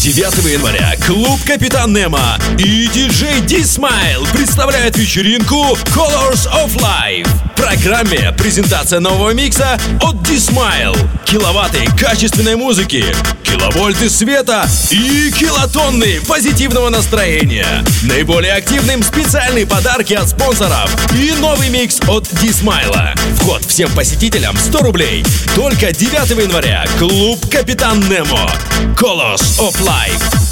9 января клуб Капитан Немо и диджей D-Smile представляют вечеринку Colors of Life. В программе презентация нового микса от D-Smile, киловатты качественной музыки, киловольты света и килотонны позитивного настроения. Наиболее активным специальные подарки от спонсоров и новый микс от D-Smile. Вход всем посетителям 100 рублей. Только 9 января клуб Капитан Немо. Colors of Life.